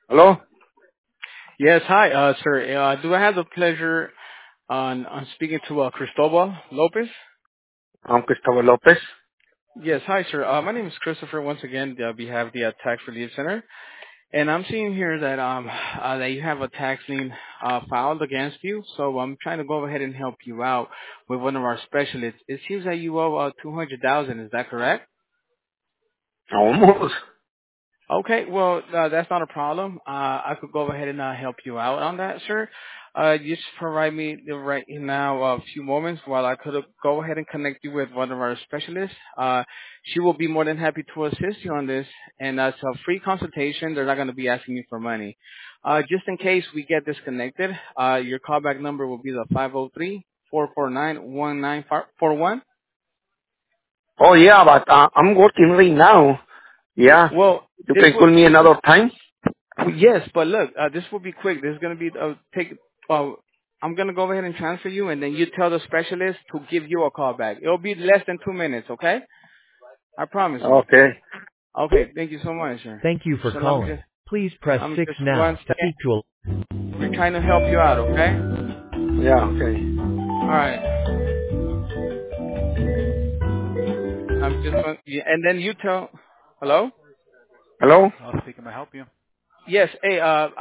Hello? Yes, hi, sir. Do I have the pleasure on speaking to Cristobal Lopez? I'm Cristobal Lopez. Yes, hi, sir. My name is Christopher. Once again, we have the Tax Relief Center, and I'm seeing here that that you have a tax lien filed against you. So I'm trying to go ahead and help you out with one of our specialists. It seems that you owe 200,000. Is that correct? Almost. Okay, well, that's not a problem. I could go ahead and help you out on that, sir. Just provide me the right now a few moments while I could go ahead and connect you with one of our specialists. She will be more than happy to assist you on this, and it's a free consultation. They're not going to be asking you for money. Just in case we get disconnected, your callback number will be the 503-449-1941. Oh yeah, but I'm working right now. Yeah. Well, You this can will call me another time? Yes, but look, this will be quick. This is gonna be take. I'm gonna go ahead and transfer you, and then you tell the specialist to give you a call back. It'll be less than 2 minutes, okay? I promise you. Okay. Okay, thank you so much, sir. Thank you for So let me calling. just, Please press I'm 6 just one now to second. speak to a... We're trying to help you out, okay? Yeah, okay. All right. Yeah, and then you tell. Hello? Hello? Yes. Hey,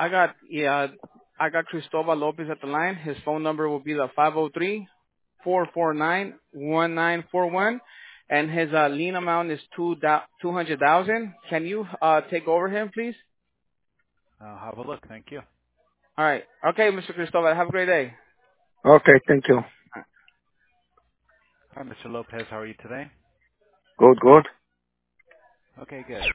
I got Cristobal Lopez at the line. His phone number will be the 503-449-1941, and his lien amount is 200,000. Can you take over him, please? All right. Okay, Mr. Cristobal. Have a great day. Okay, thank you. Good, good.